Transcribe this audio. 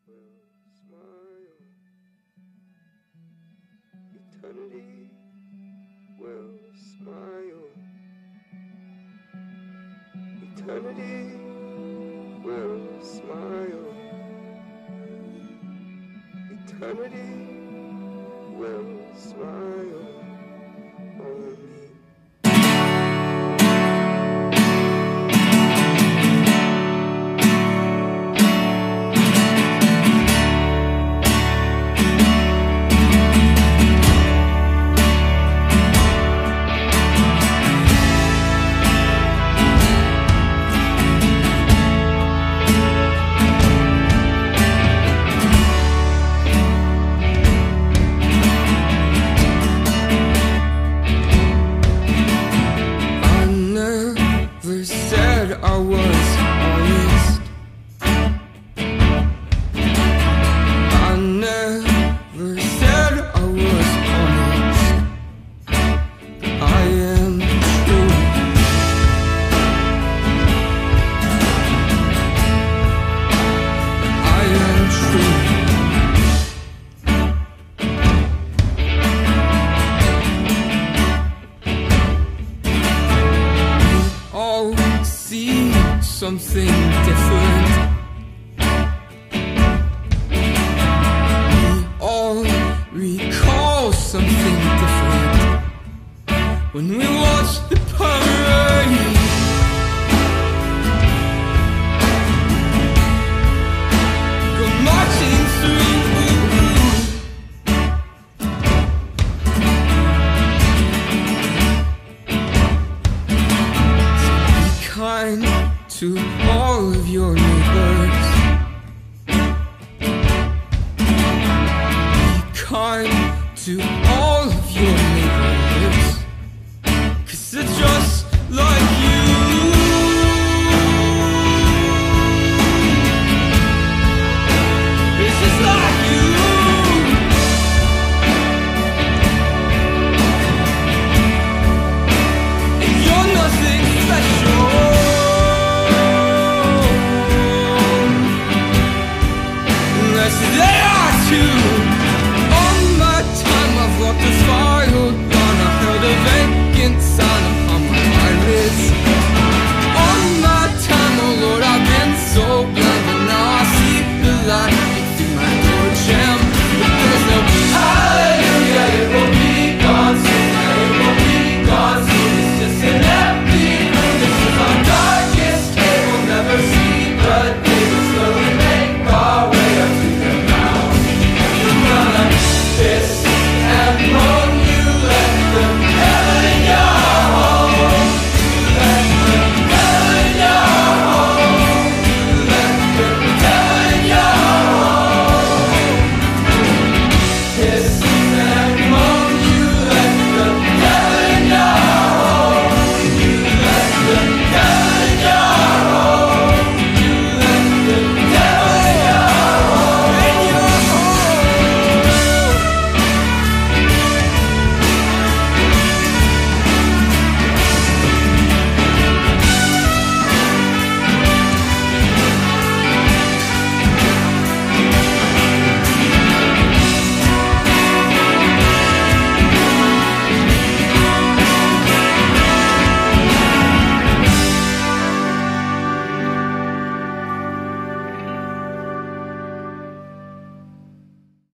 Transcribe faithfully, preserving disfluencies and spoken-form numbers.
will smile. Eternity will smile. Eternity will smile. Eternity will smile on me. Said I was honest. I never said I was honest. I am true. I am true. All see something different. We all recall something different when we watch the parade. Go marching through. Kind to all of your neighbors. Be kind to all